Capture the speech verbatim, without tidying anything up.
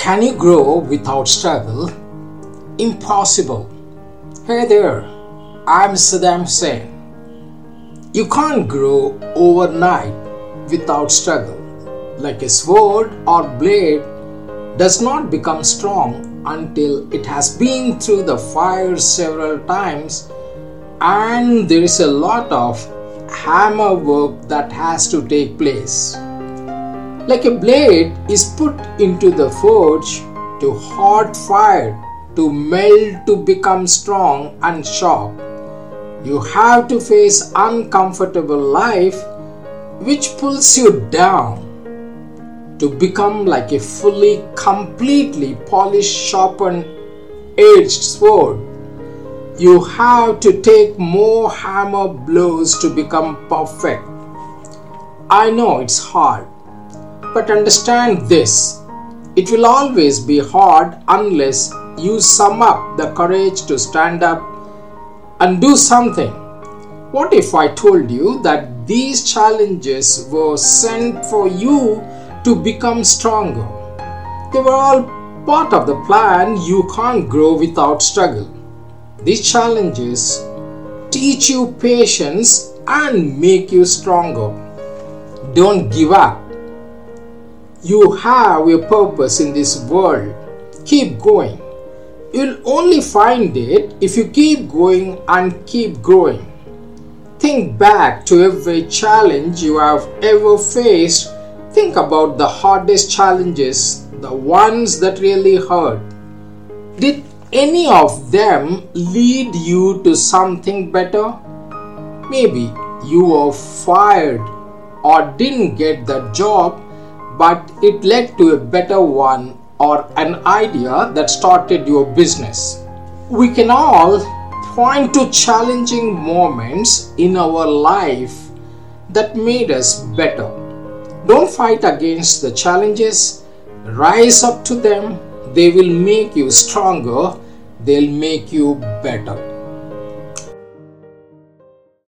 Can you grow without struggle? Impossible. Hey there, I'm Saddam Hussein. You can't grow overnight without struggle. Like a sword or blade does not become strong until it has been through the fire several times, and there is a lot of hammer work that has to take place. Like a blade is put into the forge to hot fire to melt to become strong and sharp. You have to face uncomfortable life which pulls you down to become like a fully, completely polished, sharpened, edged sword. You have to take more hammer blows to become perfect. I know it's hard, but understand this: it will always be hard unless you sum up the courage to stand up and do something. What if I told you that these challenges were sent for you to become stronger? They were all part of the plan. You can't grow without struggle. These challenges teach you patience and make you stronger. Don't give up. You have a purpose in this world. Keep going. You'll only find it if you keep going and keep growing. Think back to every challenge you have ever faced. Think about the hardest challenges, the ones that really hurt. Did any of them lead you to something better? Maybe you were fired or didn't get the job, but it led to a better one or an idea that started your business. We can all point to challenging moments in our life that made us better. Don't fight against the challenges. Rise up to them. They will make you stronger. They'll make you better.